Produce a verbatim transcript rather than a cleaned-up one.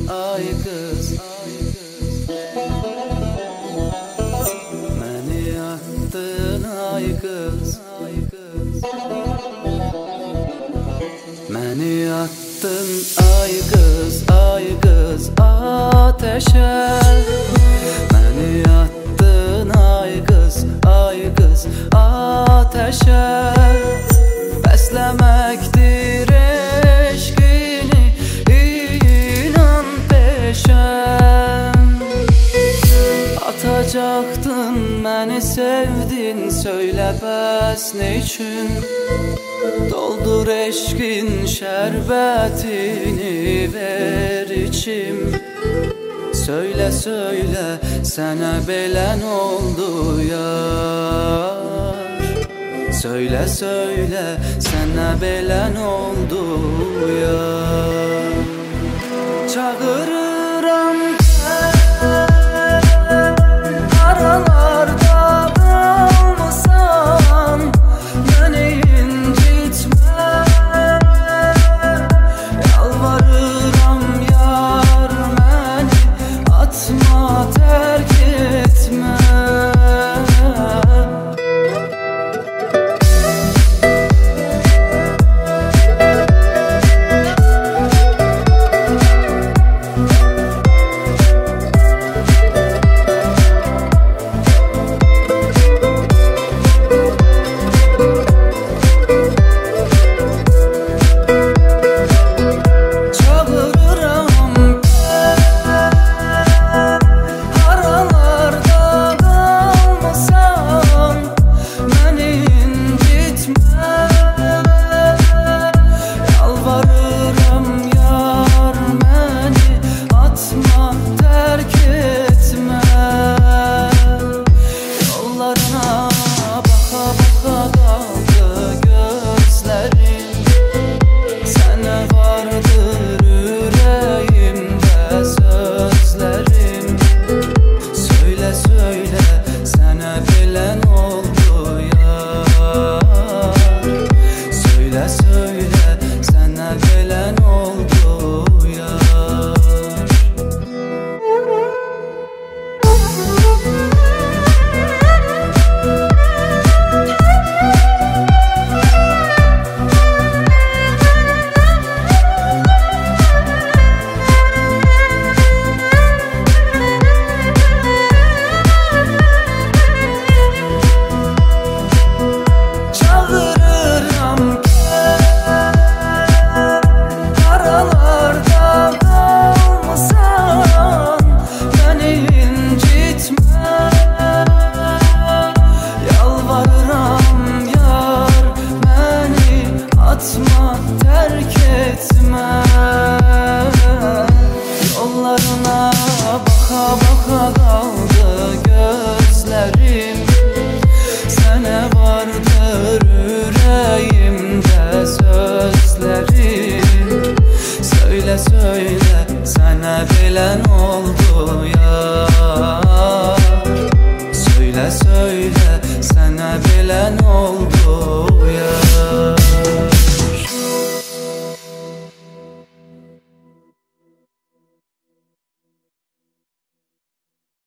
ay kız, məni attın ay kız, məni attın ay kız, ay kız ateşe. Məni attın ay kız, ay kız ateşe. Beslemektir eşkini, inan peşem. Atacaktın məni sevdin, söyle bəs ne için? Doldur eşkin şerbetini, ver içim. Söyle söyle, sana belen oldu yar. Söyle söyle, sana belen oldu yar. Çağırıram aralarda kalmasan, beni incitme. Yalvarıram yar, beni atma, terk etme. Terk etme. Yollarına baka baka kaldı gözlerim. Sana vardır yüreğimde sözlerim. Söyle söyle, sana bilen oldu yar. Söyle söyle, sana bilen oldu yar.